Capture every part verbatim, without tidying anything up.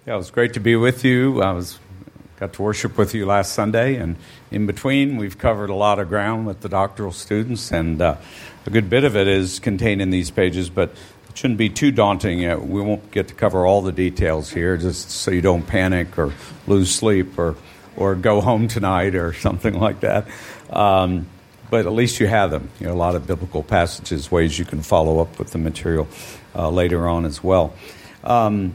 Yeah, it was great to be with you. I was got to worship with you last Sunday, and in between, we've covered a lot of ground with the doctoral students, and uh, a good bit of it is contained in these pages, but it shouldn't be too daunting. Uh, we won't get to cover all the details here, just so you don't panic or lose sleep or, or go home tonight or something like that. Um, but at least you have them. You know, a lot of biblical passages, ways you can follow up with the material uh, later on as well. Um,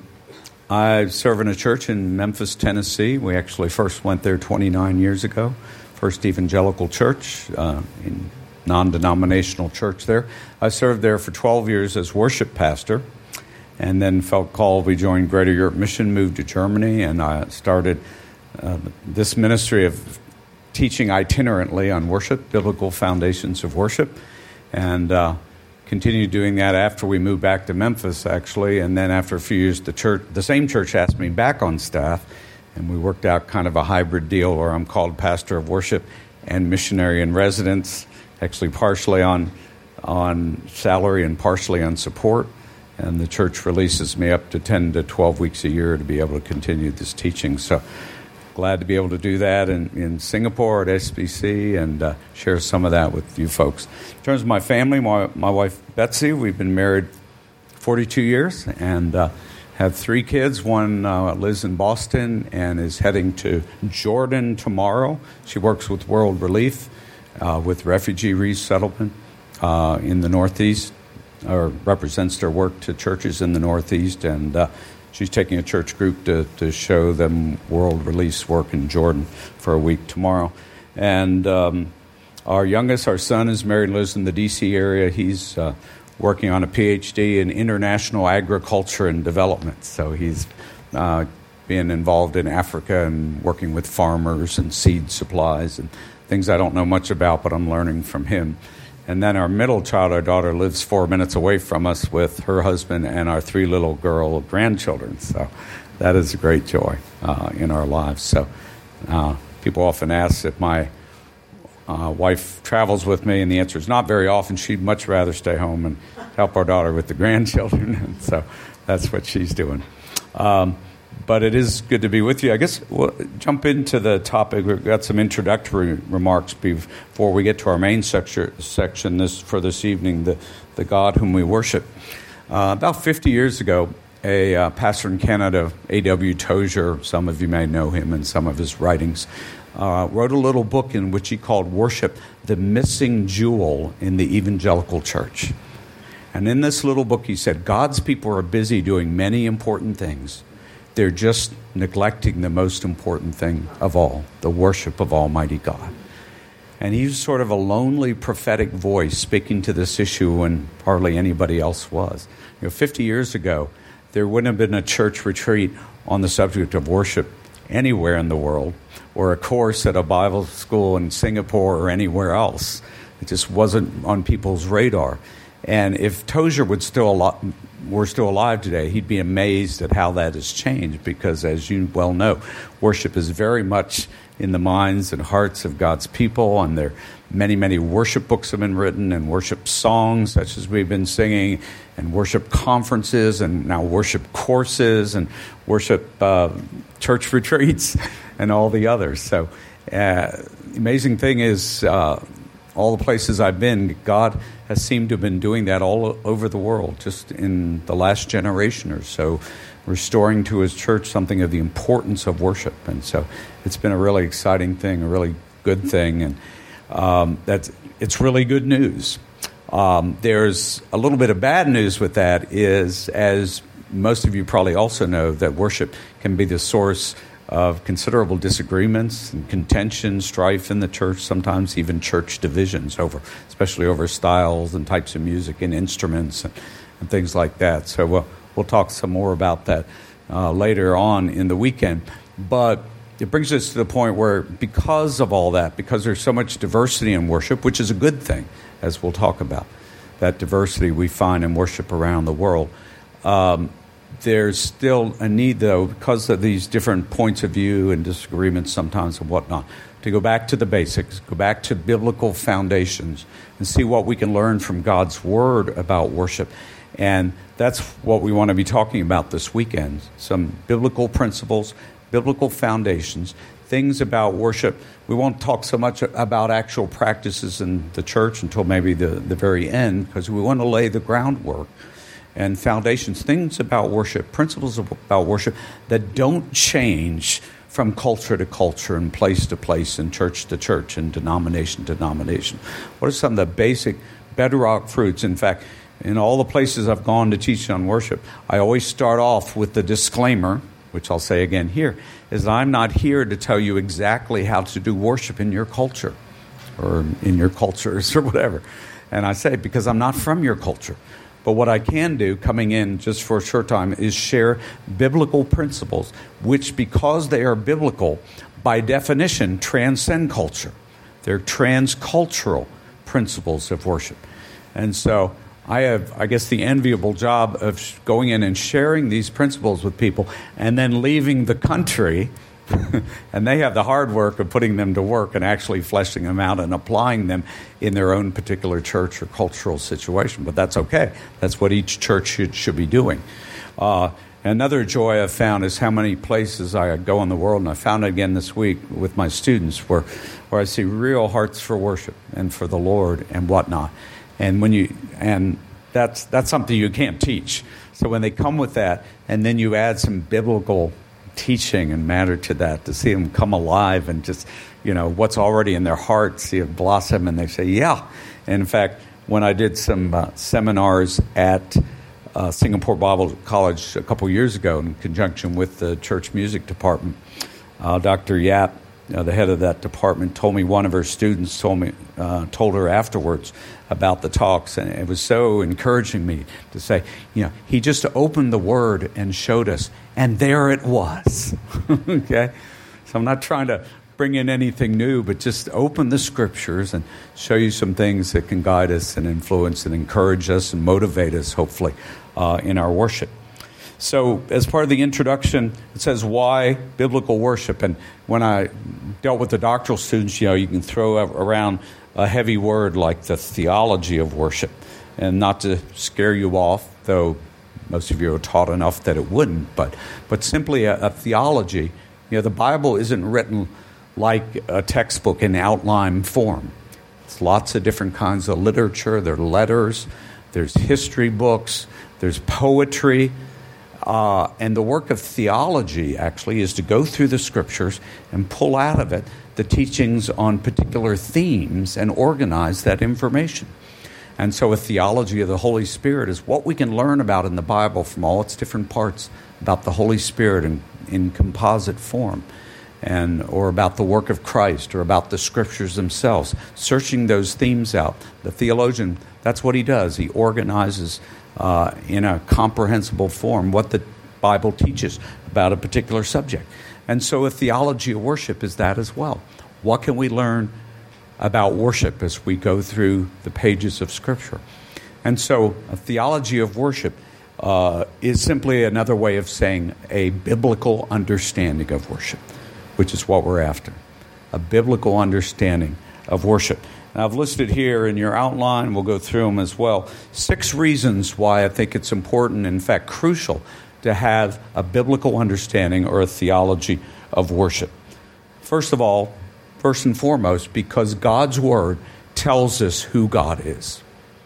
I serve in a church in Memphis, Tennessee. We actually first went there twenty-nine years ago. First evangelical church, uh, in non-denominational church there. I served there for twelve years as worship pastor, and then felt called. We joined Greater Europe Mission, moved to Germany, and I started uh, this ministry of teaching itinerantly on worship, biblical foundations of worship, and uh, continued doing that after we moved back to Memphis, actually, and then after a few years, the church, the same church asked me back on staff, and we worked out kind of a hybrid deal where I'm called pastor of worship and missionary in residence, actually partially on on salary and partially on support, and the church releases me up to ten to twelve weeks a year to be able to continue this teaching. So glad to be able to do that in, in Singapore at S B C and uh, share some of that with you folks. In terms of my family, my, my wife Betsy, we've been married forty-two years and uh, have three kids. One uh, lives in Boston and is heading to Jordan tomorrow. She works with World Relief uh, with refugee resettlement uh, in the Northeast, or represents their work to churches in the Northeast, and uh, she's taking a church group to, to show them World Relief's work in Jordan for a week tomorrow. And um, our youngest, our son, is married and lives in the D C area. He's uh, working on a P H D in international agriculture and development. So he's uh, been involved in Africa and working with farmers and seed supplies and things I don't know much about, but I'm learning from him. And then our middle child, our daughter, lives four minutes away from us with her husband and our three little girl grandchildren. So that is a great joy uh, in our lives. So uh, people often ask if my uh, wife travels with me, and the answer is not very often. She'd much rather stay home and help our daughter with the grandchildren. And so that's what she's doing. Um, But it is good to be with you. I guess we'll jump into the topic. We've got some introductory remarks before we get to our main sector, section this for this evening, the, the God whom we worship. Uh, about fifty years ago, a uh, pastor in Canada, A W Tozer, some of you may know him and some of his writings, uh, wrote a little book in which he called Worship, the Missing Jewel in the Evangelical Church. And in this little book, he said, God's people are busy doing many important things. They're just neglecting the most important thing of all, the worship of Almighty God. And he's sort of a lonely prophetic voice speaking to this issue when hardly anybody else was. You know, fifty years ago, there wouldn't have been a church retreat on the subject of worship anywhere in the world, or a course at a Bible school in Singapore or anywhere else. It just wasn't on people's radar. And if Tozer would still al- were still alive today, he'd be amazed at how that has changed, because, as you well know, worship is very much in the minds and hearts of God's people, and there many, many worship books have been written, and worship songs such as we've been singing, and worship conferences, and now worship courses, and worship uh, church retreats, and all the others. So uh, the amazing thing is, uh, all the places I've been, God has seemed to have been doing that all over the world, just in the last generation or so, restoring to his church something of the importance of worship. And so it's been a really exciting thing, a really good thing, and um, that's it's really good news. Um, there's a little bit of bad news with that is, as most of you probably also know, that worship can be the source of considerable disagreements and contention, strife in the church, sometimes even church divisions, over, especially over styles and types of music and instruments and, and things like that. So we'll, we'll talk some more about that uh, later on in the weekend. But it brings us to the point where, because of all that, because there's so much diversity in worship, which is a good thing, as we'll talk about, that diversity we find in worship around the world, um, there's still a need, though, because of these different points of view and disagreements sometimes and whatnot, to go back to the basics, go back to biblical foundations, and see what we can learn from God's Word about worship, And that's what we want to be talking about this weekend. Some biblical principles, biblical foundations, things about worship. We won't talk so much about actual practices in the church until maybe the, the very end, because we want to lay the groundwork and foundations, things about worship, principles about worship that don't change from culture to culture and place to place and church to church and denomination to denomination. What are some of the basic bedrock fruits? In fact, in all the places I've gone to teach on worship, I always start off with the disclaimer, which I'll say again here, is I'm not here to tell you exactly how to do worship in your culture or in your cultures or whatever. And I say because I'm not from your culture. But what I can do, coming in just for a short time, is share biblical principles, which, because they are biblical, by definition, transcend culture. They're transcultural principles of worship. And so I have, I guess, the enviable job of going in and sharing these principles with people and then leaving the country, and they have the hard work of putting them to work and actually fleshing them out and applying them in their own particular church or cultural situation. But that's okay. That's what each church should, should be doing. Uh, another joy I've found is how many places I go in the world, and I found it again this week with my students, where, where I see real hearts for worship and for the Lord and whatnot. And when you and that's that's something you can't teach. So when they come with that, and then you add some biblical teaching and matter to that, to see them come alive and just, you know, what's already in their heart, see it blossom, and they say, yeah. And in fact, when I did some uh, seminars at uh, Singapore Bible College a couple years ago in conjunction with the church music department, uh, Doctor Yap, uh, the head of that department, told me one of her students told me uh, told her afterwards about the talks, and it was so encouraging me to say, you know, he just opened the Word and showed us, and there it was. Okay? So I'm not trying to bring in anything new, but just open the Scriptures and show you some things that can guide us and influence and encourage us and motivate us, hopefully, uh, in our worship. So as part of the introduction, it says, why biblical worship? And when I dealt with the doctoral students, you know, you can throw around a heavy word like the theology of worship. And not to scare you off, though most of you are taught enough that it wouldn't, but but simply a, a theology. You know, the Bible isn't written like a textbook in outline form. It's lots of different kinds of literature. There are letters, there's history books, there's poetry. Uh, and the work of theology, actually, is to go through the Scriptures and pull out of it the teachings on particular themes and organize that information. And so a theology of the Holy Spirit is what we can learn about in the Bible from all its different parts about the Holy Spirit in, in composite form, and or about the work of Christ, or about the Scriptures themselves, searching those themes out. The theologian, that's what he does. He organizes Uh, in a comprehensible form what the Bible teaches about a particular subject. And so a theology of worship is that as well. What can we learn about worship as we go through the pages of Scripture? And so a theology of worship uh, is simply another way of saying a biblical understanding of worship, which is what we're after. A biblical understanding of worship. Now, I've listed here in your outline, we'll go through them as well, six reasons why I think it's important, in fact crucial, to have a biblical understanding or a theology of worship. First of all, first and foremost, because God's Word tells us who God is.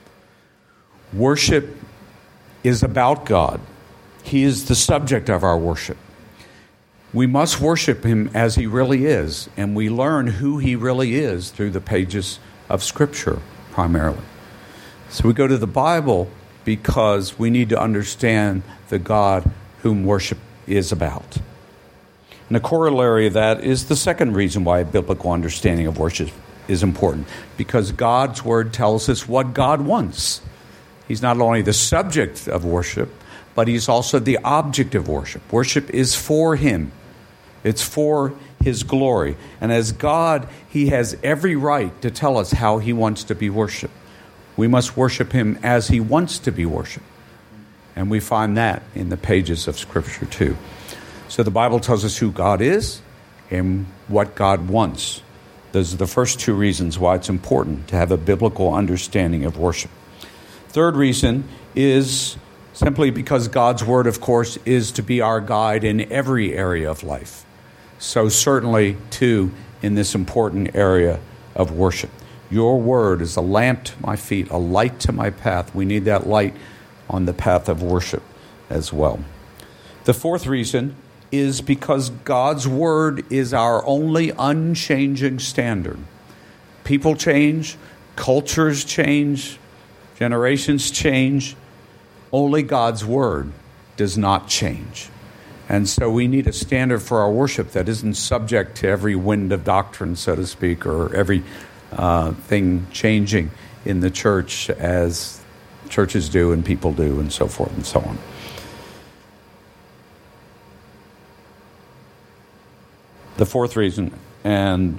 Worship is about God. He is the subject of our worship. We must worship Him as He really is, and we learn who He really is through the pages of Scripture, primarily. So we go to the Bible because we need to understand the God whom worship is about. And a corollary of that is the second reason why a biblical understanding of worship is important, because God's Word tells us what God wants. He's not only the subject of worship, but He's also the object of worship. Worship is for Him. It's for His glory. And as God, He has every right to tell us how He wants to be worshipped. We must worship Him as He wants to be worshipped. And we find that in the pages of Scripture too. So the Bible tells us who God is and what God wants. Those are the first two reasons why it's important to have a biblical understanding of worship. Third reason is simply because God's Word, of course, is to be our guide in every area of life. So certainly, too, in this important area of worship. Your Word is a lamp to my feet, a light to my path. We need that light on the path of worship as well. The fourth reason is because God's Word is our only unchanging standard. People change, cultures change, generations change. Only God's Word does not change. And so we need a standard for our worship that isn't subject to every wind of doctrine, so to speak, or every uh, thing changing in the church as churches do and people do and so forth and so on. The fourth reason and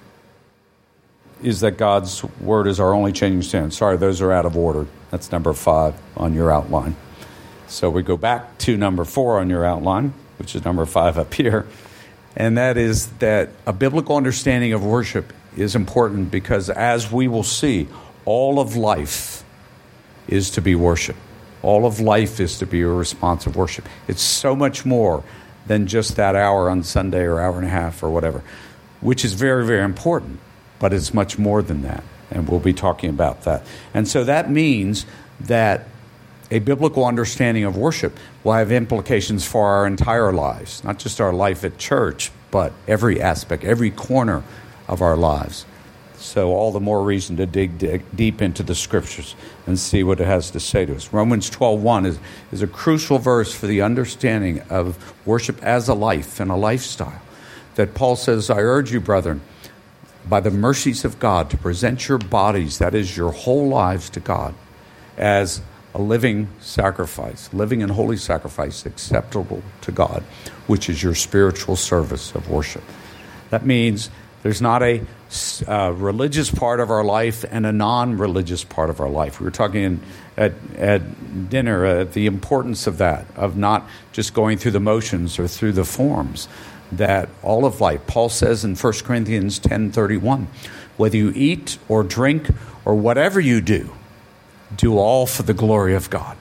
is that God's Word is our only changing standard. Sorry, those are out of order. That's number five on your outline. So we go back to number four on your outline, which is number five up here, and that is that a biblical understanding of worship is important because, as we will see, all of life is to be worship. All of life is to be a response of worship. It's so much more than just that hour on Sunday or hour and a half or whatever, which is very, very important, but it's much more than that, and we'll be talking about that. And so that means that a biblical understanding of worship will have implications for our entire lives, not just our life at church, but every aspect, every corner of our lives. So all the more reason to dig, dig deep into the Scriptures and see what it has to say to us. Romans twelve one is, is a crucial verse for the understanding of worship as a life and a lifestyle. That Paul says, I urge you, brethren, by the mercies of God, to present your bodies, that is your whole lives, to God, as a living sacrifice, living and holy sacrifice acceptable to God, which is your spiritual service of worship. That means there's not a uh, religious part of our life and a non-religious part of our life. We were talking in, at, at dinner uh, the importance of that, of not just going through the motions or through the forms, that all of life, Paul says in First Corinthians ten thirty-one, whether you eat or drink or whatever you do, do all for the glory of God.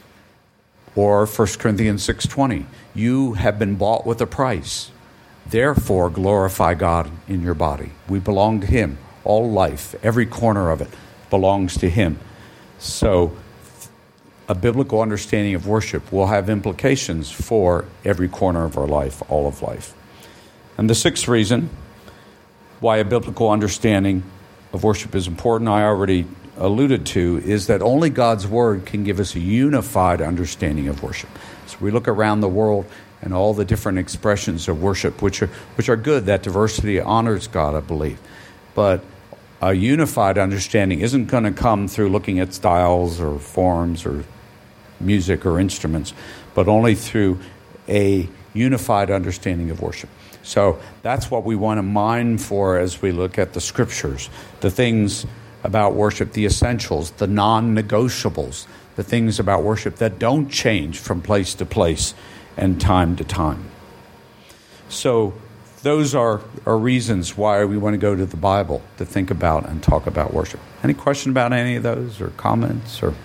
Or First Corinthians six twenty, you have been bought with a price. Therefore, glorify God in your body. We belong to Him. All life, every corner of it, belongs to Him. So, a biblical understanding of worship will have implications for every corner of our life, all of life. And the sixth reason why a biblical understanding of worship is important, I already alluded to, is that only God's Word can give us a unified understanding of worship. So we look around the world and all the different expressions of worship, which are which are good. That diversity honors God, I believe. But a unified understanding isn't going to come through looking at styles or forms or music or instruments, but only through a unified understanding of worship. So that's what we want to mine for as we look at the Scriptures, the things about worship, the essentials, the non-negotiables, the things about worship that don't change from place to place and time to time. So those are, are reasons why we want to go to the Bible to think about and talk about worship. Any question about any of those or comments? Or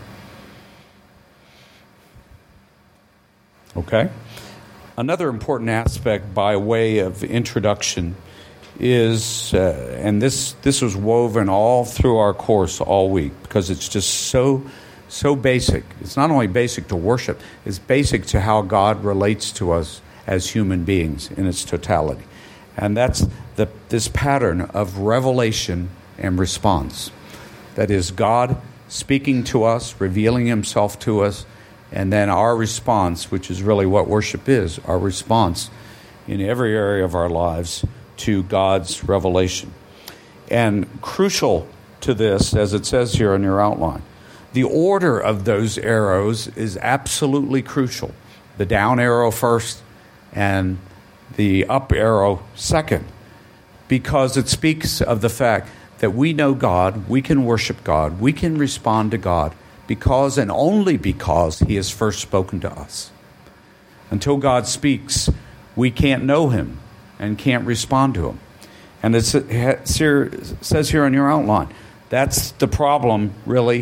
okay. Another important aspect by way of introduction is, uh, and this this was woven all through our course all week because it's just so so basic. It's not only basic to worship, it's basic to how God relates to us as human beings in its totality. And that's the this pattern of revelation and response. That is God speaking to us, revealing Himself to us, and then our response, which is really what worship is, our response in every area of our lives to God's revelation. And crucial to this, as it says here in your outline, the order of those arrows is absolutely crucial. The down arrow first and the up arrow second, because it speaks of the fact that we know God, we can worship God, we can respond to God because and only because He has first spoken to us. Until God speaks, we can't know Him and can't respond to Him. And it says here in your outline, that's the problem, really,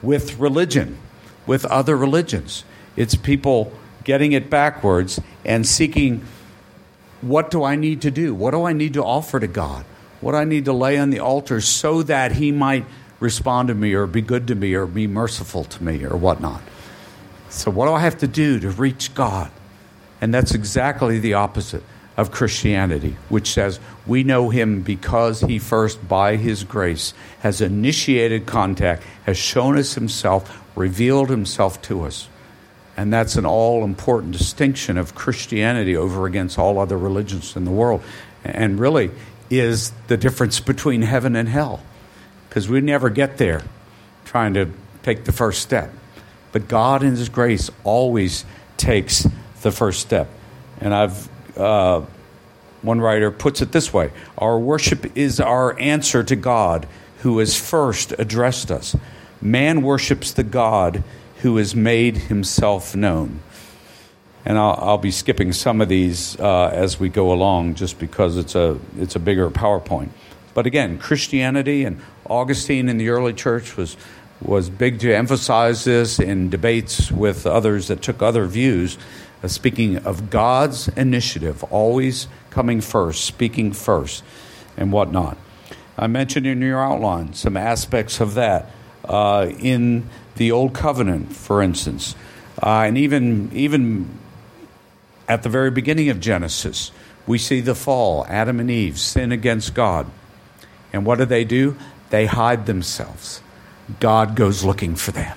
with religion, with other religions. It's people getting it backwards and seeking, what do I need to do? What do I need to offer to God? What do I need to lay on the altar so that he might respond to me or be good to me or be merciful to me or whatnot? So what do I have to do to reach God? And that's exactly the opposite of Christianity, which says we know him because he first, by his grace, has initiated contact, has shown us himself, revealed himself to us. And that's an all-important distinction of Christianity over against all other religions in the world. And really is the difference between heaven and hell. Because we never get there trying to take the first step. But God in his grace always takes the first step. And I've uh, one writer puts it this way: our worship is our answer to God who has first addressed us. Man worships the God who has made himself known. And I'll, I'll be skipping some of these uh, as we go along, just because it's a it's a bigger PowerPoint. But again, Christianity, and Augustine in the early church was was big to emphasize this in debates with others that took other views, uh, speaking of God's initiative, always coming first, speaking first, and whatnot. I mentioned in your outline some aspects of that uh, in the Old Covenant, for instance, uh, and even even at the very beginning of Genesis, we see the fall. Adam and Eve sin against God. And what do they do? They hide themselves. God goes looking for them.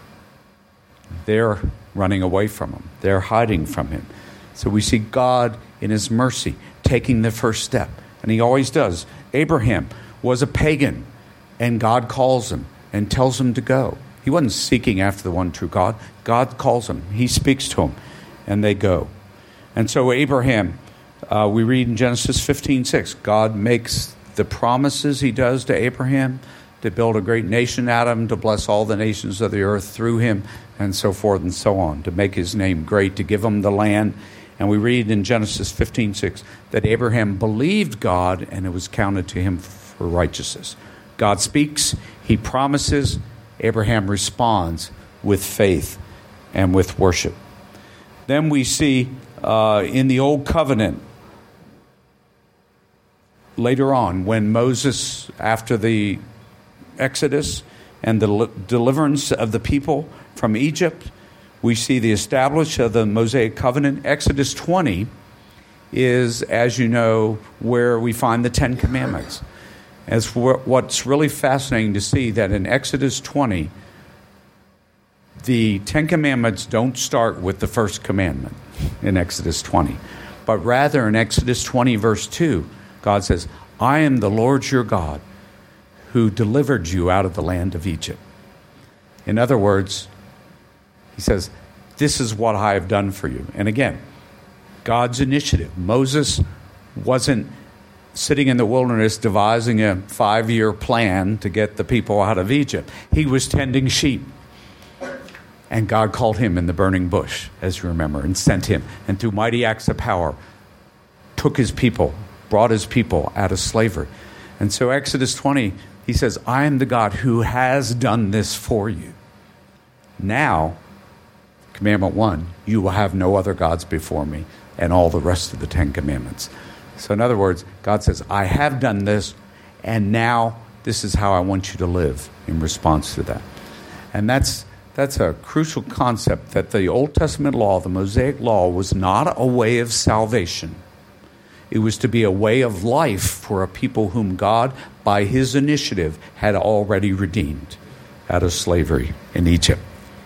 They're running away from him. They're hiding from him. So we see God in his mercy taking the first step. And he always does. Abraham was a pagan, and God calls him and tells him to go. He wasn't seeking after the one true God. God calls him. He speaks to him, and they go. And so Abraham, uh, we read in Genesis fifteen six, God makes the promises he does to Abraham to build a great nation out of him, to bless all the nations of the earth through him, and so forth and so on, to make his name great, to give him the land. And we read in Genesis fifteen six that Abraham believed God, and it was counted to him for righteousness. God speaks, he promises, Abraham responds with faith and with worship. Then we see uh, in the Old Covenant, later on, when Moses, after the Exodus and the deliverance of the people from Egypt, we see the establishment of the Mosaic covenant. Exodus twenty is, as you know, where we find the Ten Commandments. As for what's really fascinating to see, that in Exodus twenty, the Ten Commandments don't start with the first commandment in Exodus twenty, but rather in Exodus twenty, verse two, God says, I am the Lord your God who delivered you out of the land of Egypt. In other words, he says, this is what I have done for you. And again, God's initiative. Moses wasn't sitting in the wilderness devising a five-year plan to get the people out of Egypt. He was tending sheep. And God called him in the burning bush, as you remember, and sent him. And through mighty acts of power, took his people, brought his people out of slavery. And so Exodus twenty, he says, I am the God who has done this for you. Now, commandment one, you will have no other gods before me, and all the rest of the Ten Commandments. So in other words, God says, I have done this, and now this is how I want you to live in response to that. And that's that's a crucial concept, that the Old Testament law, the Mosaic law, was not a way of salvation. It was to be a way of life for a people whom God, by his initiative, had already redeemed out of slavery in Egypt.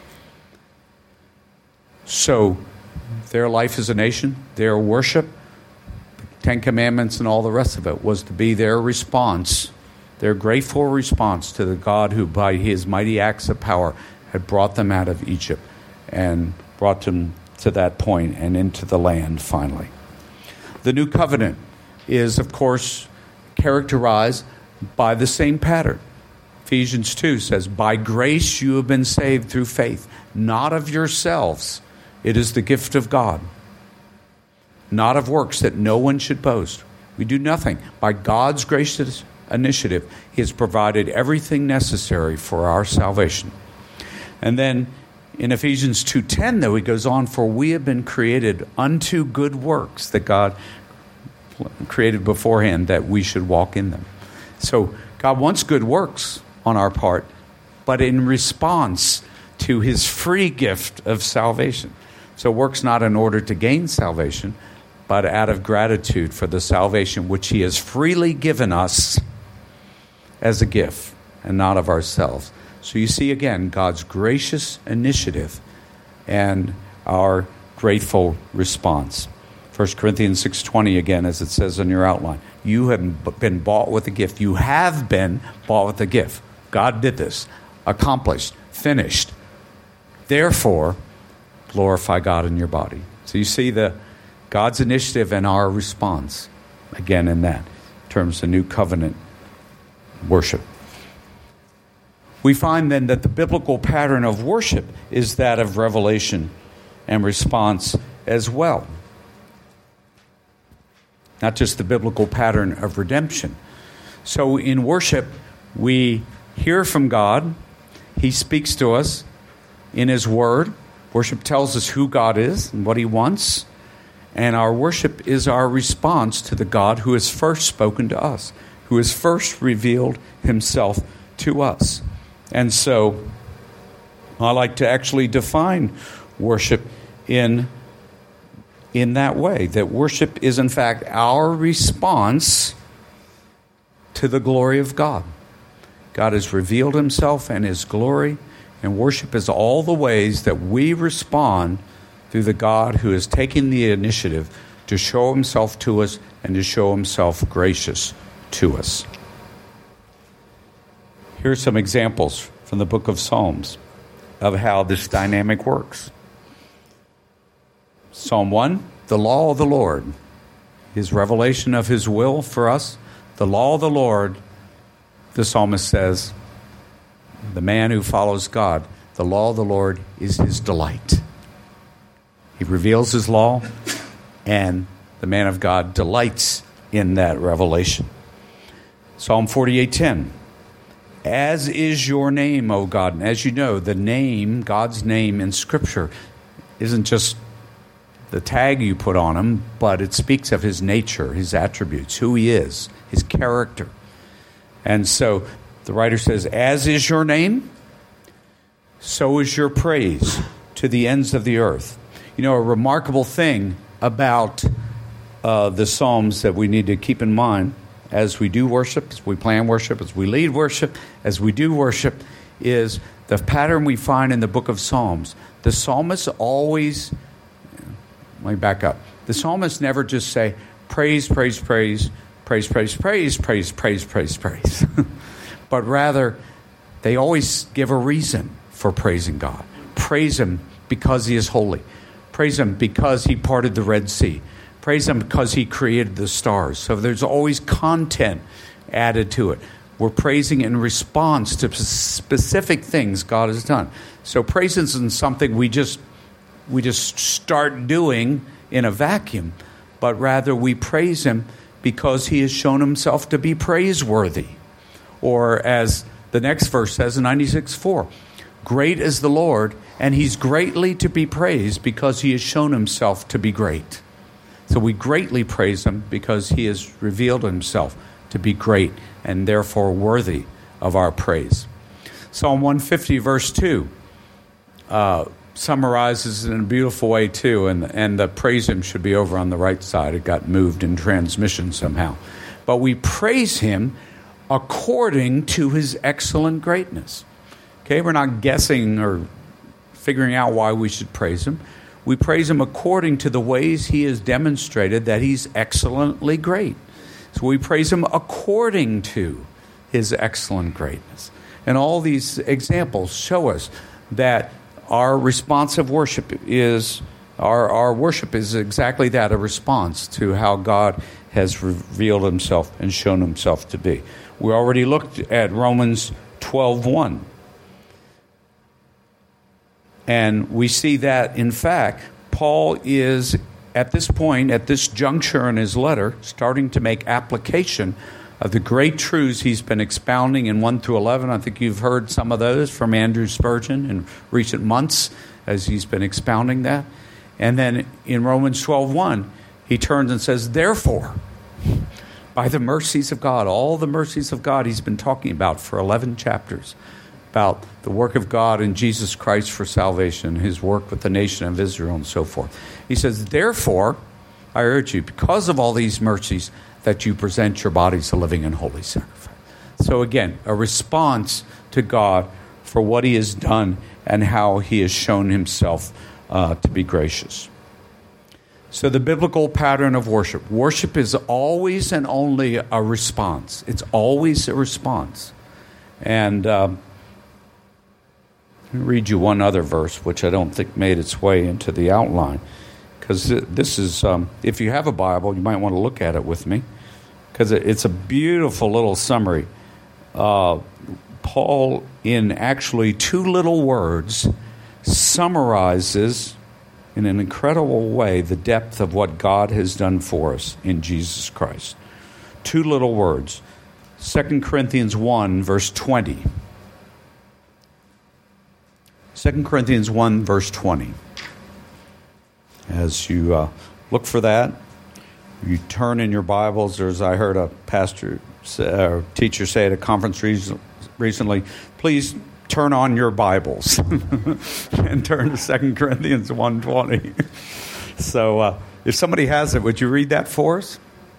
So their life as a nation, their worship, the Ten Commandments and all the rest of it was to be their response, their grateful response to the God who, by his mighty acts of power, had brought them out of Egypt and brought them to that point and into the land finally. The New Covenant is, of course, characterized by the same pattern. Ephesians two says, by grace you have been saved through faith, not of yourselves. It is the gift of God, not of works, that no one should boast. We do nothing. By God's gracious initiative, he has provided everything necessary for our salvation. And then in Ephesians two ten, though, he goes on, for we have been created unto good works that God created beforehand, that we should walk in them. So God wants good works on our part, but in response to his free gift of salvation. So works not in order to gain salvation, but out of gratitude for the salvation which he has freely given us as a gift, and not of ourselves. So you see again God's gracious initiative and our grateful response. First Corinthians six twenty again, as it says in your outline. You have been bought with a gift. You have been bought with a gift. God did this. Accomplished. Finished. Therefore, glorify God in your body. So you see the God's initiative and our response, again in that, in terms of new covenant worship. We find then that the biblical pattern of worship is that of revelation and response as well. Not just the biblical pattern of redemption. So in worship, we hear from God. He speaks to us in his word. Worship tells us who God is and what he wants. And our worship is our response to the God who has first spoken to us, who has first revealed himself to us. And so I like to actually define worship in in that way, that worship is in fact our response to the glory of God. God has revealed himself and his glory, and worship is all the ways that we respond through the God who is taking the initiative to show himself to us and to show himself gracious to us. Here are some examples from the book of Psalms of how this dynamic works. Psalm one, the law of the Lord, his revelation of his will for us. The law of the Lord, the psalmist says, the man who follows God, the law of the Lord is his delight. He reveals his law, and the man of God delights in that revelation. Psalm forty-eight ten, as is your name, O God. And as you know, the name, God's name in Scripture, isn't just the tag you put on him, but it speaks of his nature, his attributes, who he is, his character. And so the writer says, as is your name, so is your praise to the ends of the earth. You know, a remarkable thing about uh, the Psalms that we need to keep in mind as we do worship, as we plan worship, as we lead worship, as we do worship, is the pattern we find in the book of Psalms. The psalmists always, let me back up. The psalmists never just say, praise, praise, praise, praise, praise, praise, praise, praise, praise, praise. But rather, they always give a reason for praising God. Praise him because he is holy. Praise him because he parted the Red Sea. Praise him because he created the stars. So there's always content added to it. We're praising in response to specific things God has done. So praise isn't something we just we just start doing in a vacuum, but rather we praise him because he has shown himself to be praiseworthy. Or as the next verse says in ninety-six four, great is the Lord, and he's greatly to be praised because he has shown himself to be great. So we greatly praise him because he has revealed himself to be great and therefore worthy of our praise. Psalm one fifty verse two uh, summarizes it in a beautiful way too, and, and the praise him should be over on the right side. It got moved in transmission somehow. But we praise him according to his excellent greatness. Okay, we're not guessing or figuring out why we should praise him. We praise him according to the ways he has demonstrated that he's excellently great. So we praise him according to his excellent greatness. And all these examples show us that our responsive worship is, our, our worship is exactly that, a response to how God has revealed himself and shown himself to be. We already looked at Romans twelve one. And we see that, in fact, Paul is, at this point, at this juncture in his letter, starting to make application uh, the great truths he's been expounding in one through eleven. I think you've heard some of those from Andrew Spurgeon in recent months as he's been expounding that. And then in Romans twelve one, he turns and says, therefore, by the mercies of God, all the mercies of God he's been talking about for eleven chapters, about the work of God in Jesus Christ for salvation, his work with the nation of Israel and so forth. He says, therefore, I urge you, because of all these mercies, that you present your bodies a living and holy sacrifice. So again, a response to God for what he has done and how he has shown himself uh, to be gracious. So the biblical pattern of worship. Worship is always and only a response. It's always a response. And um, let me read you one other verse, which I don't think made its way into the outline. Because this is, um, if you have a Bible, you might want to look at it with me. Because it's a beautiful little summary. Uh, Paul, in actually two little words, summarizes in an incredible way the depth of what God has done for us in Jesus Christ. Two little words. Second Corinthians one, verse twenty. Second Corinthians one, verse twenty. As you uh, look for that, you turn in your Bibles, or as I heard a pastor say, or teacher say at a conference recently, please turn on your Bibles and turn to Second Corinthians one twenty. So uh, if somebody has it, would you read that for us?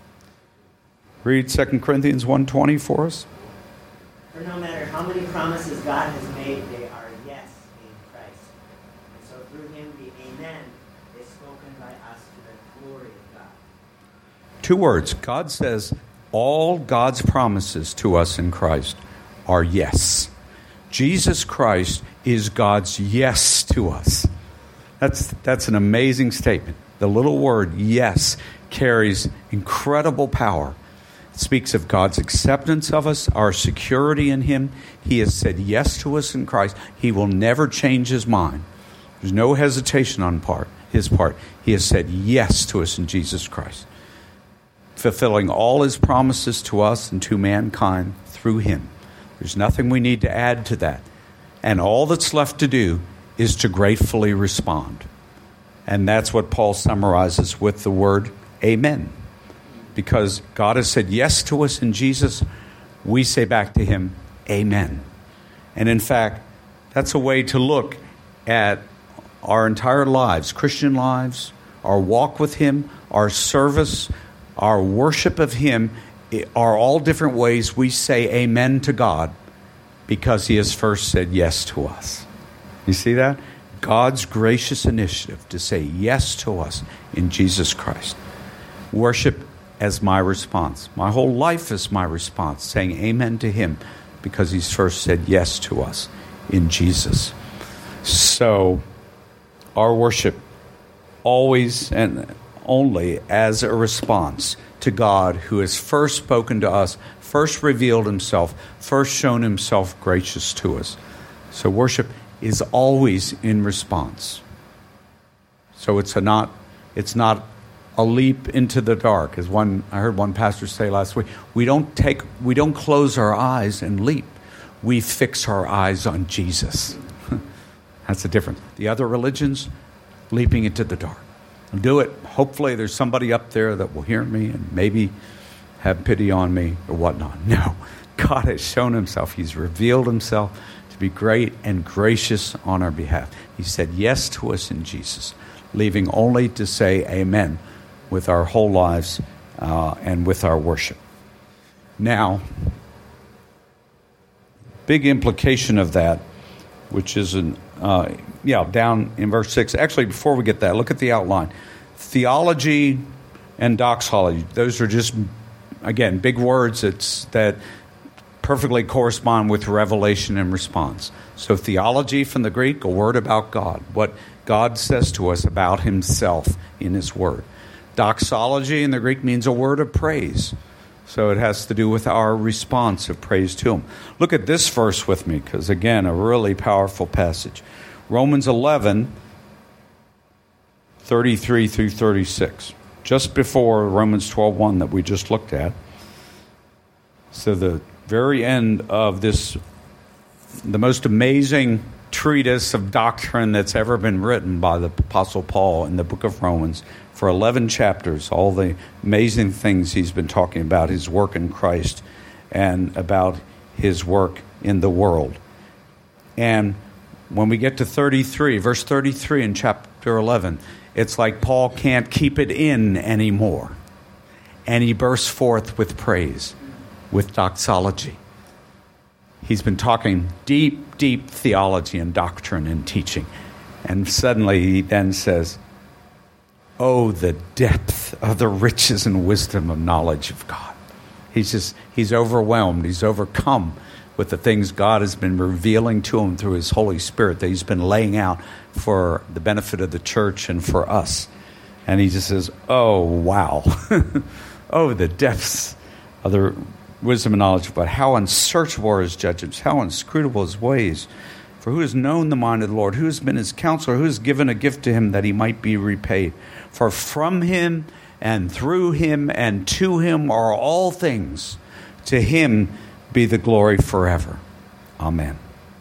Read Second Corinthians one twenty for us. For no matter how many promises God has made, they are yes in Christ. And so through him the amen is spoken by us to the glory of God. Two words. God says all God's promises to us in Christ are yes. Jesus Christ is God's yes to us. That's that's an amazing statement. The little word yes carries incredible power. It speaks of God's acceptance of us, our security in him. He has said yes to us in Christ. He will never change his mind. There's no hesitation on part his part. He has said yes to us in Jesus Christ, fulfilling all his promises to us and to mankind through him. There's nothing we need to add to that. And all that's left to do is to gratefully respond. And that's what Paul summarizes with the word amen. Because God has said yes to us in Jesus, we say back to him, amen. And in fact, that's a way to look at our entire lives, Christian lives, our walk with him, our service, our worship of him, are all different ways we say amen to God because he has first said yes to us. You see that? God's gracious initiative to say yes to us in Jesus Christ. Worship as my response. My whole life is my response, saying amen to him because he's first said yes to us in Jesus. So our worship always and only as a response to God who has first spoken to us, first revealed himself, first shown himself gracious to us. So worship is always in response. So it's a not it's not a leap into the dark, as one I heard one pastor say last week. We don't take we don't close our eyes and leap. We fix our eyes on Jesus. That's the difference. The other religions, leaping into the dark. Do it. Hopefully there's somebody up there that will hear me and maybe have pity on me or whatnot. No. God has shown himself. He's revealed himself to be great and gracious on our behalf. He said yes to us in Jesus, leaving only to say amen with our whole lives uh, and with our worship. Now, big implication of that, which is an uh, yeah down in verse six. Actually, before we get that, look at the outline. Theology and doxology. Those are just, again, big words it's, that perfectly correspond with revelation and response. So theology from the Greek, a word about God, what God says to us about himself in his word. Doxology in the Greek means a word of praise. So it has to do with our response of praise to him. Look at this verse with me, because again, a really powerful passage. Romans eleven, thirty-three through thirty-six. Just before Romans twelve one that we just looked at. So the very end of this, the most amazing treatise of doctrine that's ever been written by the Apostle Paul in the book of Romans, for eleven chapters, all the amazing things he's been talking about, his work in Christ and about his work in the world. And when we get to thirty-three, verse thirty-three in chapter eleven, it's like Paul can't keep it in anymore. And he bursts forth with praise, with doxology. He's been talking deep, deep theology and doctrine and teaching. And suddenly he then says, oh, the depth of the riches and wisdom of knowledge of God. He's just, he's overwhelmed. He's overcome with the things God has been revealing to him through his Holy Spirit that he's been laying out for the benefit of the church and for us. And he just says, oh, wow. Oh, the depths of the wisdom and knowledge of God. How unsearchable are his judgments, how inscrutable his ways. For who has known the mind of the Lord? Who has been his counselor? Who has given a gift to him that he might be repaid? For from him and through him and to him are all things. To him be the glory forever. Amen.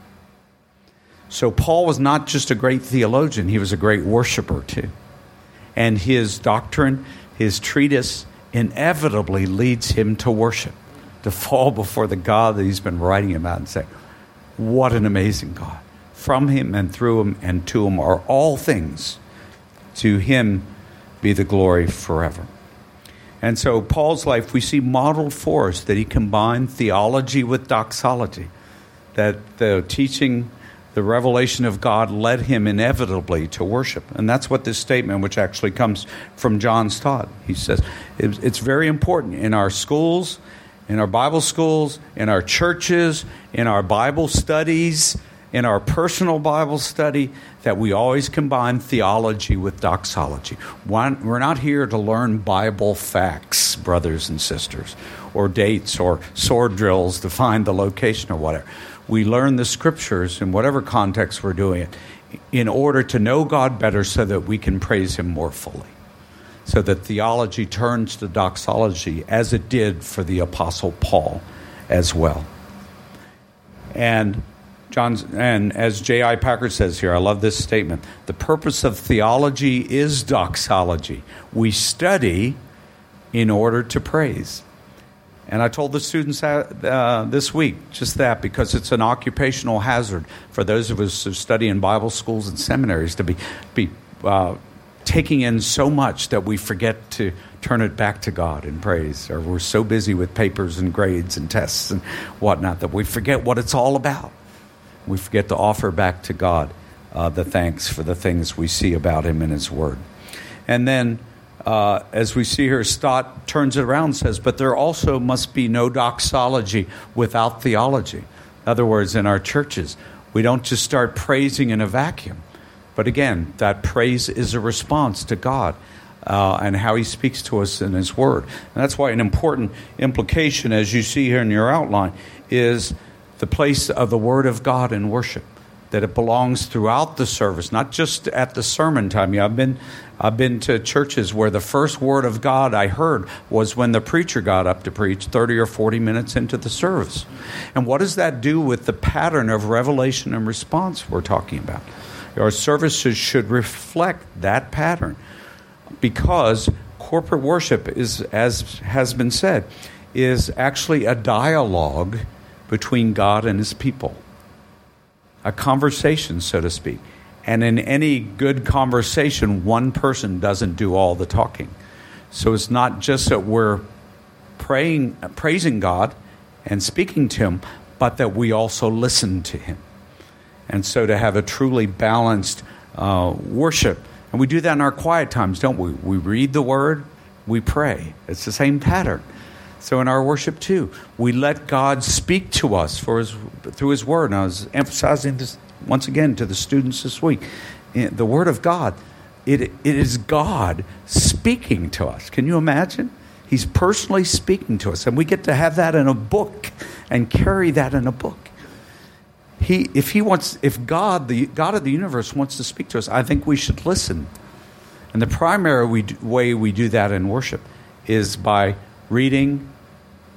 So Paul was not just a great theologian, he was a great worshiper too. And his doctrine, his treatise, inevitably leads him to worship, to fall before the God that he's been writing about and say, what an amazing God. From him and through him and to him are all things. To him be the glory forever. And so Paul's life, we see modeled for us that he combined theology with doxology, that the teaching, the revelation of God led him inevitably to worship. And that's what this statement, which actually comes from John Stott, he says, it's very important in our schools, in our Bible schools, in our churches, in our Bible studies, in our personal Bible study, that we always combine theology with doxology. One, we're not here to learn Bible facts, brothers and sisters, or dates or sword drills to find the location or whatever. We learn the scriptures in whatever context we're doing it in order to know God better so that we can praise him more fully. So that theology turns to doxology as it did for the Apostle Paul as well. And John's, and as J I Packer says here, I love this statement, the purpose of theology is doxology. We study in order to praise. And I told the students uh, this week just that, because it's an occupational hazard for those of us who study in Bible schools and seminaries to be, be uh, taking in so much that we forget to turn it back to God in praise. Or we're so busy with papers and grades and tests and whatnot that we forget what it's all about. We forget to offer back to God uh, the thanks for the things we see about him in his word. And then, uh, as we see here, Stott turns it around and says, but there also must be no doxology without theology. In other words, in our churches, we don't just start praising in a vacuum. But again, that praise is a response to God uh, and how he speaks to us in his word. And that's why an important implication, as you see here in your outline, is the place of the word of God in worship, that it belongs throughout the service, not just at the sermon time. Yeah, I've been I've been to churches where the first word of God I heard was when the preacher got up to preach thirty or forty minutes into the service. And what does that do with the pattern of revelation and response we're talking about? Our services should reflect that pattern, because corporate worship is, as has been said, is actually a dialogue between God and his people. A conversation, so to speak. And in any good conversation, one person doesn't do all the talking. So it's not just that we're praying, praising God and speaking to him, but that we also listen to him. And so to have a truly balanced uh, worship. And we do that in our quiet times, don't we? We read the word, we pray. It's the same pattern. So in our worship too, we let God speak to us for his, through his word. And I was emphasizing this once again to the students this week. The word of God, it, it is God speaking to us. Can you imagine? He's personally speaking to us. And we get to have that in a book and carry that in a book. He, if he wants, if God, the God of the universe wants to speak to us, I think we should listen. And the primary we, way we do that in worship is by reading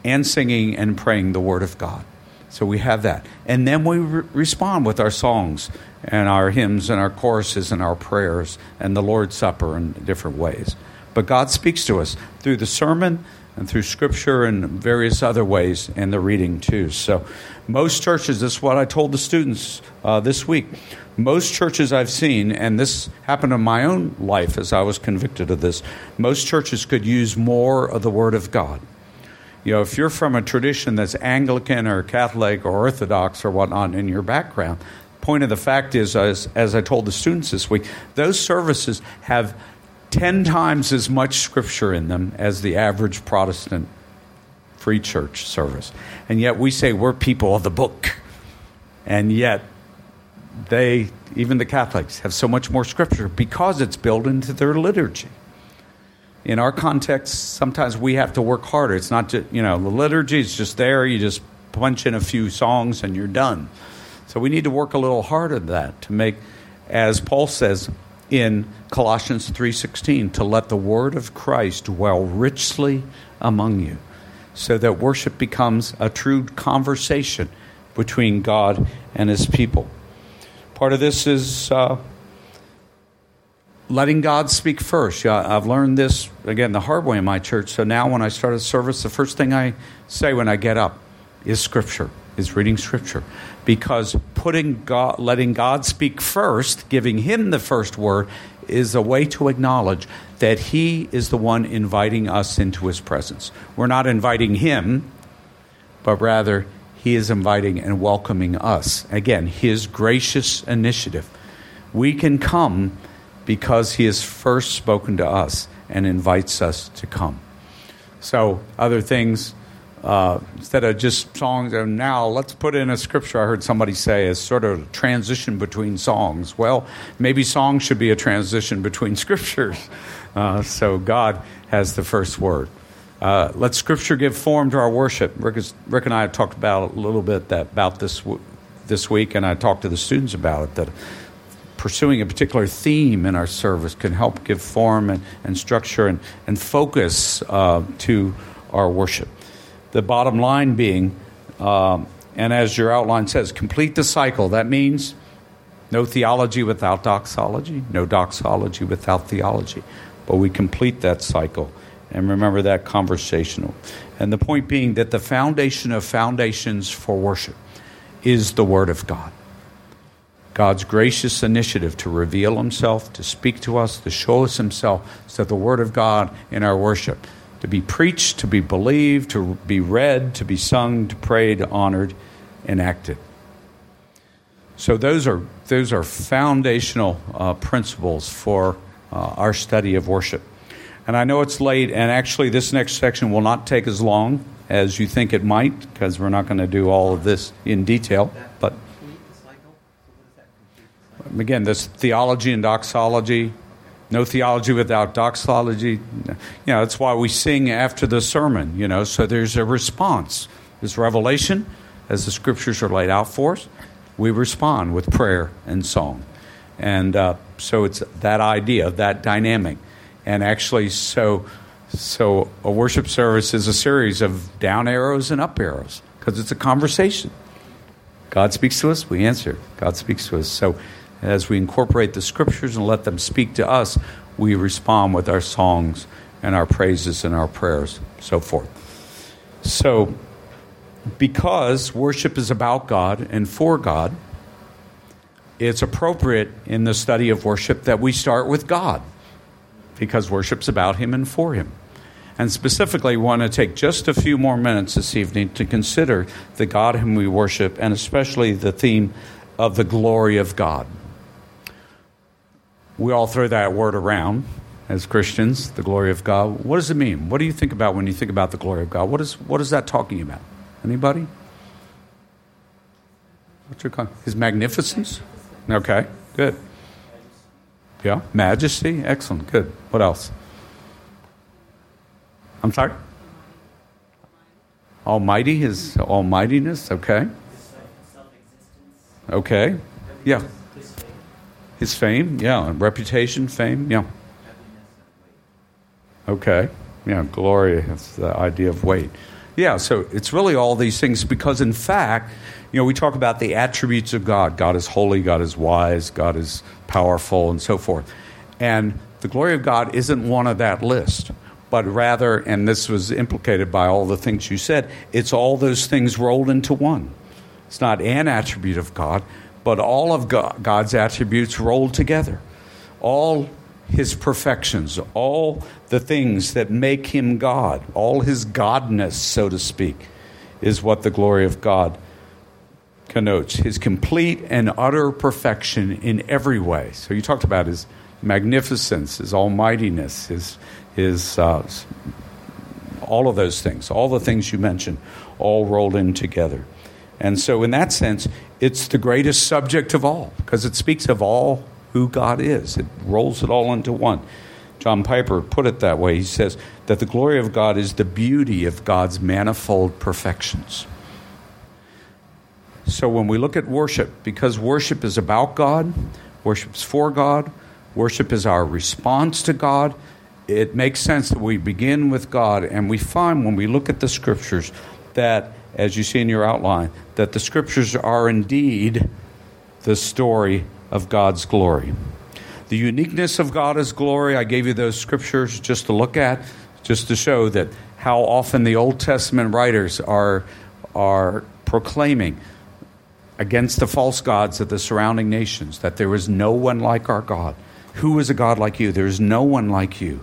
and singing and praying the Word of God. So we have that. And then we re- respond with our songs and our hymns and our choruses and our prayers and the Lord's Supper in different ways. But God speaks to us through the sermon and through Scripture and various other ways and the reading too. So most churches, this is what I told the students uh, this week, most churches I've seen, and this happened in my own life as I was convicted of this, most churches could use more of the Word of God. You know, if you're from a tradition that's Anglican or Catholic or Orthodox or whatnot in your background, point of the fact is, as, as I told the students this week, those services have ten times as much Scripture in them as the average Protestant free church service. And yet we say we're people of the book. And yet they, even the Catholics, have so much more Scripture because it's built into their liturgy. In our context, sometimes we have to work harder. It's not just, you know, the liturgy is just there. You just punch in a few songs and you're done. So we need to work a little harder at that to make, as Paul says in Colossians three sixteen, to let the word of Christ dwell richly among you, so that worship becomes a true conversation between God and his people. Part of this is uh, letting God speak first. Yeah, I've learned this, again, the hard way in my church. So now when I start a service, the first thing I say when I get up is Scripture, is reading Scripture. Because putting God, letting God speak first, giving him the first word, is a way to acknowledge that he is the one inviting us into his presence. We're not inviting him, but rather he is inviting and welcoming us. Again, his gracious initiative. We can come because he has first spoken to us and invites us to come. So other things, uh, instead of just songs, and now let's put in a scripture, I heard somebody say, as sort of a transition between songs. Well, maybe songs should be a transition between scriptures. Uh, so God has the first word. Uh, let Scripture give form to our worship. Rick, is, Rick and I have talked about a little bit that, about this this week, and I talked to the students about it, that pursuing a particular theme in our service can help give form and, and structure and, and focus uh, to our worship. The bottom line being, um, and as your outline says, complete the cycle. That means no theology without doxology, no doxology without theology. But we complete that cycle. And remember that conversational. And the point being that the foundation of foundations for worship is the Word of God. God's gracious initiative to reveal himself, to speak to us, to show us himself. So the Word of God in our worship, to be preached, to be believed, to be read, to be sung, to prayed, honored, and acted. So those are those are foundational uh, principles for uh, our study of worship. And I know it's late, and actually this next section will not take as long as you think it might, because we're not going to do all of this in detail. But again, this theology and doxology, no theology without doxology. You know, that's why we sing after the sermon, you know, so there's a response. There's revelation, as the scriptures are laid out for us. We respond with prayer and song. And uh, so it's that idea, that dynamic. And actually, so so a worship service is a series of down arrows and up arrows, because it's a conversation. God speaks to us, we answer. God speaks to us. So as we incorporate the scriptures and let them speak to us, we respond with our songs and our praises and our prayers, so forth. So because worship is about God and for God, it's appropriate in the study of worship that we start with God, because worship's about him and for him. And specifically, we want to take just a few more minutes this evening to consider the God whom we worship, and especially the theme of the glory of God. We all throw that word around as Christians, the glory of God. What does it mean? What do you think about when you think about the glory of God? What is what is that talking about? Anybody? What's your con- His magnificence? Okay, good. Yeah, majesty, excellent, good. What else? I'm sorry? Almighty, his almightiness, okay. Okay, yeah. His fame, yeah. Reputation, fame, yeah. Okay, yeah, glory, that's the idea of weight. Yeah, so it's really all these things because, in fact, you know, we talk about the attributes of God. God is holy, God is wise, God is powerful, and so forth. And the glory of God isn't one of that list, but rather, and this was implicated by all the things you said, it's all those things rolled into one. It's not an attribute of God, but all of God, God's attributes rolled together. All his perfections, all the things that make him God, all his godness, so to speak, is what the glory of God connotes. His complete and utter perfection in every way. So you talked about his magnificence, his almightiness, his his uh, all of those things, all the things you mentioned, all rolled in together. And so in that sense, it's the greatest subject of all, because it speaks of all who God is. It rolls it all into one. John Piper put it that way. He says that the glory of God is the beauty of God's manifold perfections. So when we look at worship, because worship is about God, worship is for God, worship is our response to God, it makes sense that we begin with God, and we find when we look at the Scriptures that, as you see in your outline, that the Scriptures are indeed the story of God's glory. The uniqueness of God's glory, I gave you those Scriptures just to look at, just to show that how often the Old Testament writers are, are proclaiming against the false gods of the surrounding nations, that there is no one like our God. Who is a God like you? There is no one like you.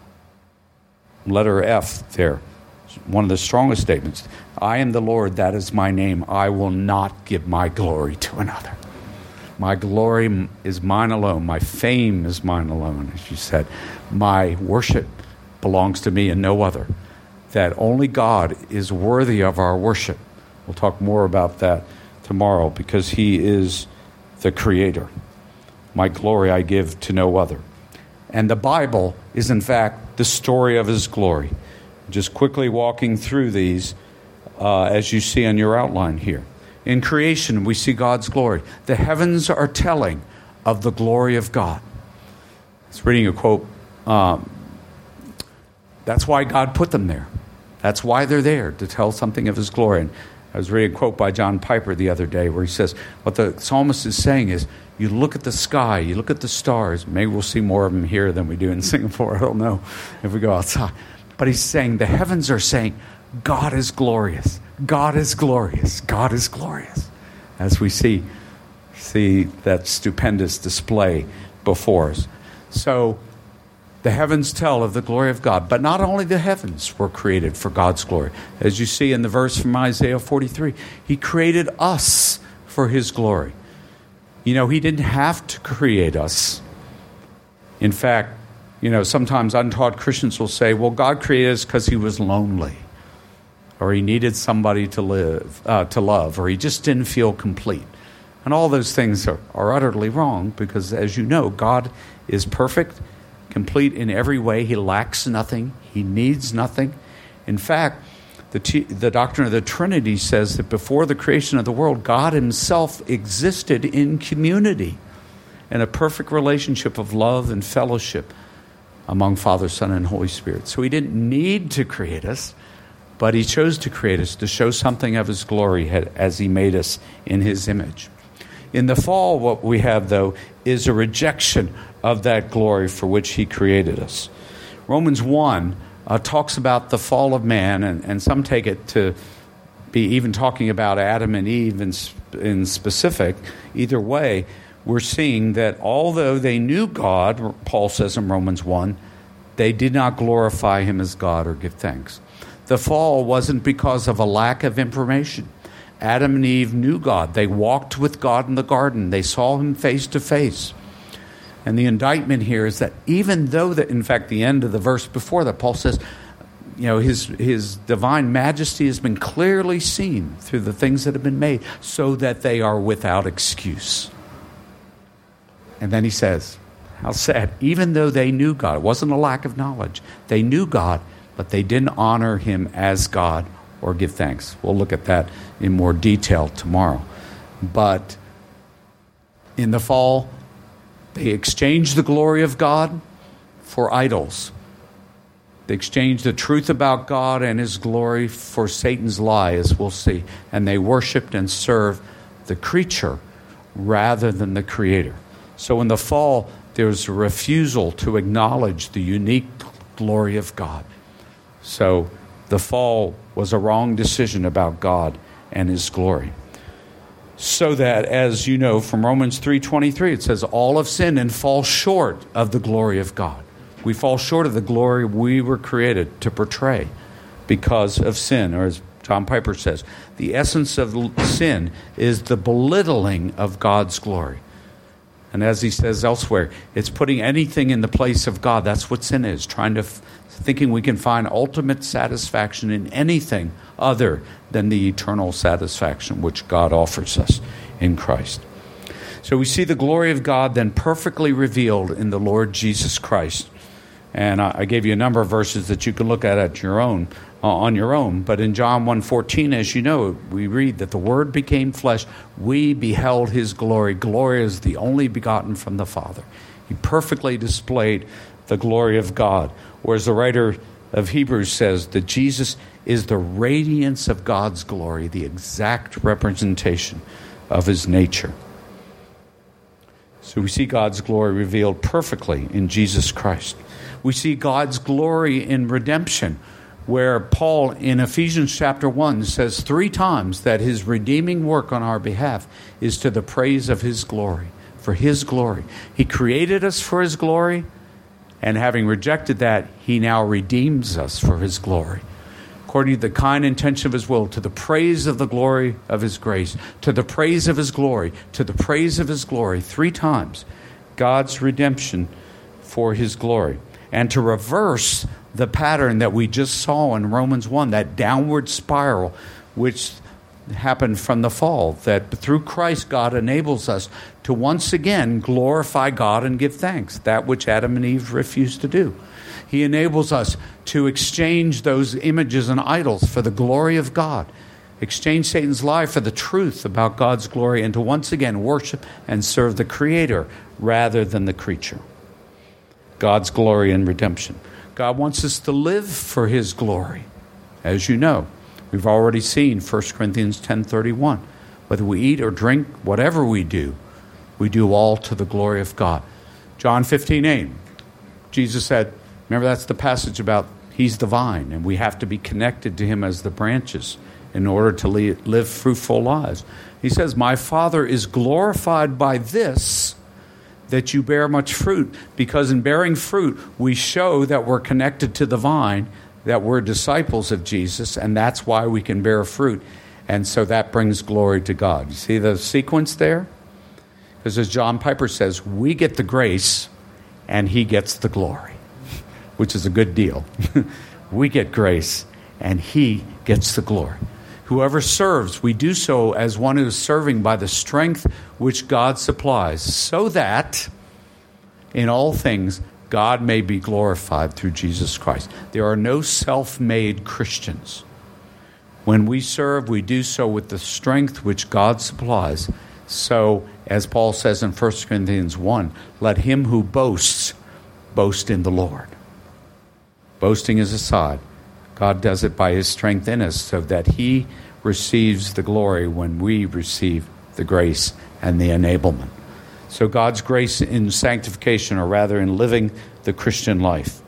Letter F there, one of the strongest statements. I am the Lord, that is my name. I will not give my glory to another. My glory is mine alone. My fame is mine alone, as you said. My worship belongs to me and no other. That only God is worthy of our worship. We'll talk more about that tomorrow because he is the creator. My glory I give to no other. And the Bible is, in fact, the story of his glory. Just quickly walking through these, uh, as you see on your outline here. In creation, we see God's glory. The heavens are telling of the glory of God. I was reading a quote. Um, that's why God put them there. That's why they're there, to tell something of his glory. And I was reading a quote by John Piper the other day where he says, what the psalmist is saying is, you look at the sky, you look at the stars. Maybe we'll see more of them here than we do in Singapore. I don't know if we go outside. But he's saying the heavens are saying, God is glorious. God is glorious. God is glorious. As we see, see that stupendous display before us. So the heavens tell of the glory of God. But not only the heavens were created for God's glory. As you see in the verse from Isaiah forty-three, he created us for his glory. You know, he didn't have to create us. In fact, you know, sometimes untaught Christians will say, well, God created us because he was lonely. Or he needed somebody to live, uh, to love, or he just didn't feel complete. And all those things are, are utterly wrong because, as you know, God is perfect, complete in every way. He lacks nothing. He needs nothing. In fact, the, t- the doctrine of the Trinity says that before the creation of the world, God himself existed in community, in a perfect relationship of love and fellowship among Father, Son, and Holy Spirit. So he didn't need to create us, but he chose to create us to show something of his glory as he made us in his image. In the fall, what we have, though, is a rejection of that glory for which he created us. Romans one uh, talks about the fall of man, and, and some take it to be even talking about Adam and Eve in, in specific. Either way, we're seeing that although they knew God, Paul says in Romans one, they did not glorify him as God or give thanks. The fall wasn't because of a lack of information. Adam and Eve knew God. They walked with God in the garden. They saw him face to face. And the indictment here is that even though, that, in fact, the end of the verse before that, Paul says, you know, his, his divine majesty has been clearly seen through the things that have been made so that they are without excuse. And then he says, how sad, even though they knew God, it wasn't a lack of knowledge. They knew God, but they didn't honor him as God or give thanks. We'll look at that in more detail tomorrow. But in the fall, they exchanged the glory of God for idols. They exchanged the truth about God and his glory for Satan's lie, as we'll see. And they worshiped and served the creature rather than the Creator. So in the fall, there's a refusal to acknowledge the unique glory of God. So the fall was a wrong decision about God and his glory. So that, as you know from Romans three twenty-three, it says, all have sinned and fall short of the glory of God. We fall short of the glory we were created to portray because of sin. Or as John Piper says, the essence of sin is the belittling of God's glory. And as he says elsewhere, it's putting anything in the place of God. That's what sin is, trying to, thinking we can find ultimate satisfaction in anything other than the eternal satisfaction which God offers us in Christ. So we see the glory of God then perfectly revealed in the Lord Jesus Christ. And I gave you a number of verses that you can look at at your own, uh, on your own. But in John one fourteen, as you know, we read that the Word became flesh. We beheld his glory. Glory is the only begotten from the Father. He perfectly displayed the glory of God. Or as the writer of Hebrews says, that Jesus is the radiance of God's glory, the exact representation of his nature. So we see God's glory revealed perfectly in Jesus Christ. We see God's glory in redemption, where Paul in Ephesians chapter one says three times that his redeeming work on our behalf is to the praise of his glory, for his glory. He created us for his glory, and having rejected that, he now redeems us for his glory. According to the kind intention of his will, to the praise of the glory of his grace, to the praise of his glory, to the praise of his glory, three times, God's redemption for his glory. And to reverse the pattern that we just saw in Romans one, that downward spiral which happened from the fall, that through Christ God enables us to once again glorify God and give thanks, that which Adam and Eve refused to do. He enables us to exchange those images and idols for the glory of God, exchange Satan's lie for the truth about God's glory, and to once again worship and serve the Creator rather than the creature. God's glory and redemption. God wants us to live for his glory. As you know, we've already seen First Corinthians ten thirty-one. Whether we eat or drink, whatever we do, we do all to the glory of God. John fifteen eight, Jesus said, remember that's the passage about he's the vine, and we have to be connected to him as the branches in order to live fruitful lives. He says, my Father is glorified by this, that you bear much fruit, because in bearing fruit, we show that we're connected to the vine, that we're disciples of Jesus, and that's why we can bear fruit. And so that brings glory to God. You see the sequence there? Because as John Piper says, we get the grace and he gets the glory, which is a good deal. We get grace and he gets the glory. Whoever serves, we do so as one who is serving by the strength which God supplies, so that in all things God may be glorified through Jesus Christ. There are no self-made Christians. When we serve, we do so with the strength which God supplies. So, as Paul says in First Corinthians one, let him who boasts, boast in the Lord. Boasting is aside. God does it by his strength in us so that he receives the glory when we receive the grace and the enablement. So God's grace in sanctification, or rather in living the Christian life.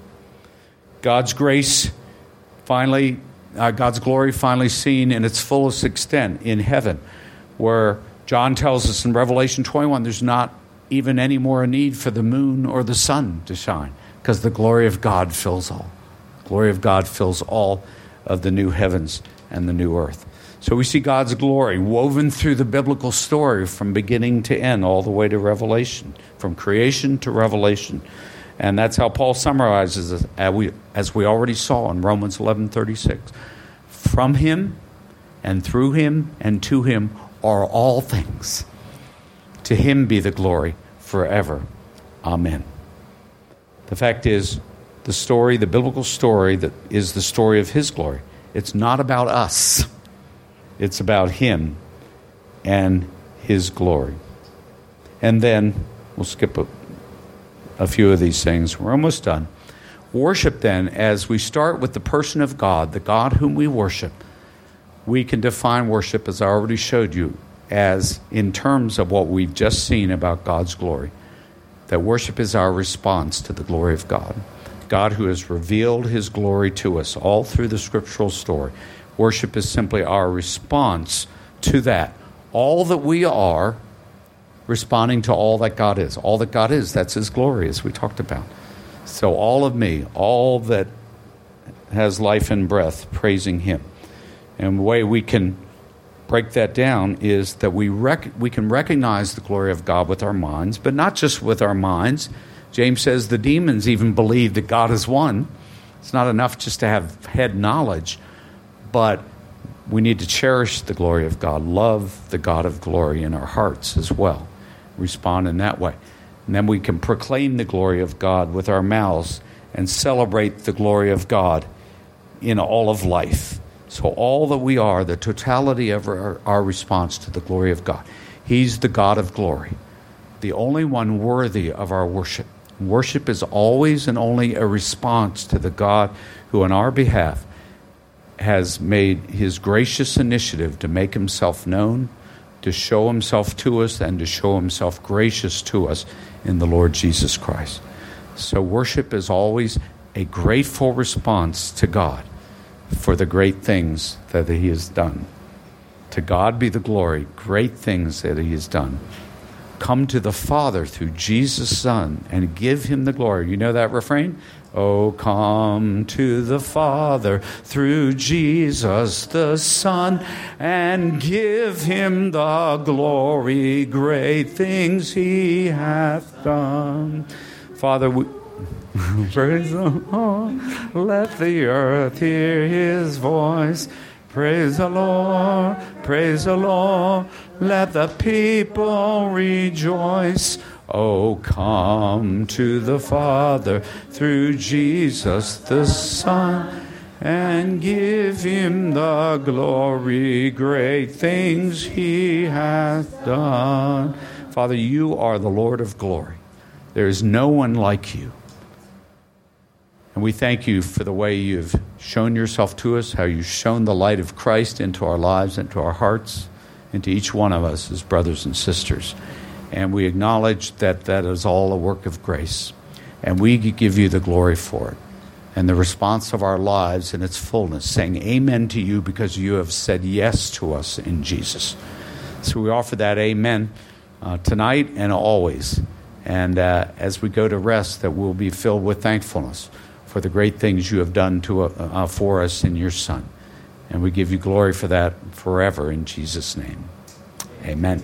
God's grace finally, uh, God's glory finally seen in its fullest extent in heaven, where John tells us in Revelation twenty-one, there's not even any more a need for the moon or the sun to shine, because the glory of God fills all. Glory of God fills all of the new heavens and the new earth. So we see God's glory woven through the biblical story from beginning to end, all the way to Revelation, from creation to Revelation. And that's how Paul summarizes it, as we, as we already saw in Romans eleven thirty-six. From him and through him and to him are all things. To him be the glory forever. Amen. The fact is, the story, the biblical story, that is the story of his glory. It's not about us. It's about him and his glory. And then, we'll skip a, a few of these things. We're almost done. Worship, then, as we start with the person of God, the God whom we worship, we can define worship, as I already showed you, as in terms of what we've just seen about God's glory. That worship is our response to the glory of God. God who has revealed his glory to us all through the scriptural story. Worship is simply our response to that. All that we are, responding to all that God is. All that God is, that's his glory, as we talked about. So all of me, all that has life and breath, praising him. And the way we can break that down is that we rec- we can recognize the glory of God with our minds, but not just with our minds. James says the demons even believe that God is one. It's not enough just to have head knowledge, but we need to cherish the glory of God, love the God of glory in our hearts as well, respond in that way. And then we can proclaim the glory of God with our mouths and celebrate the glory of God in all of life. So all that we are, the totality of our, our response to the glory of God. He's the God of glory, the only one worthy of our worship. Worship is always and only a response to the God who on our behalf has made his gracious initiative to make himself known, to show himself to us, and to show himself gracious to us in the Lord Jesus Christ. So worship is always a grateful response to God for the great things that he has done. To God be the glory, great things that he has done. Come to the Father through Jesus' Son and give him the glory. You know that refrain? Oh, come to the Father through Jesus the Son and give him the glory, great things he hath done. Father, we praise the Lord, let the earth hear his voice. Praise the Lord, praise the Lord, let the people rejoice. Oh, come to the Father through Jesus the Son and give him the glory, great things he hath done. Father, you are the Lord of glory. There is no one like you. And we thank you for the way you've shown yourself to us, how you've shown the light of Christ into our lives, into our hearts, into each one of us as brothers and sisters. And we acknowledge that that is all a work of grace. And we give you the glory for it. And the response of our lives in its fullness, saying amen to you because you have said yes to us in Jesus. So we offer that amen uh, tonight and always. And uh, as we go to rest, that we'll be filled with thankfulness for the great things you have done to uh, uh, for us in your Son. And we give you glory for that forever in Jesus' name. Amen.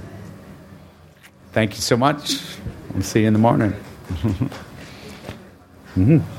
Thank you so much. We'll see you in the morning. mm-hmm.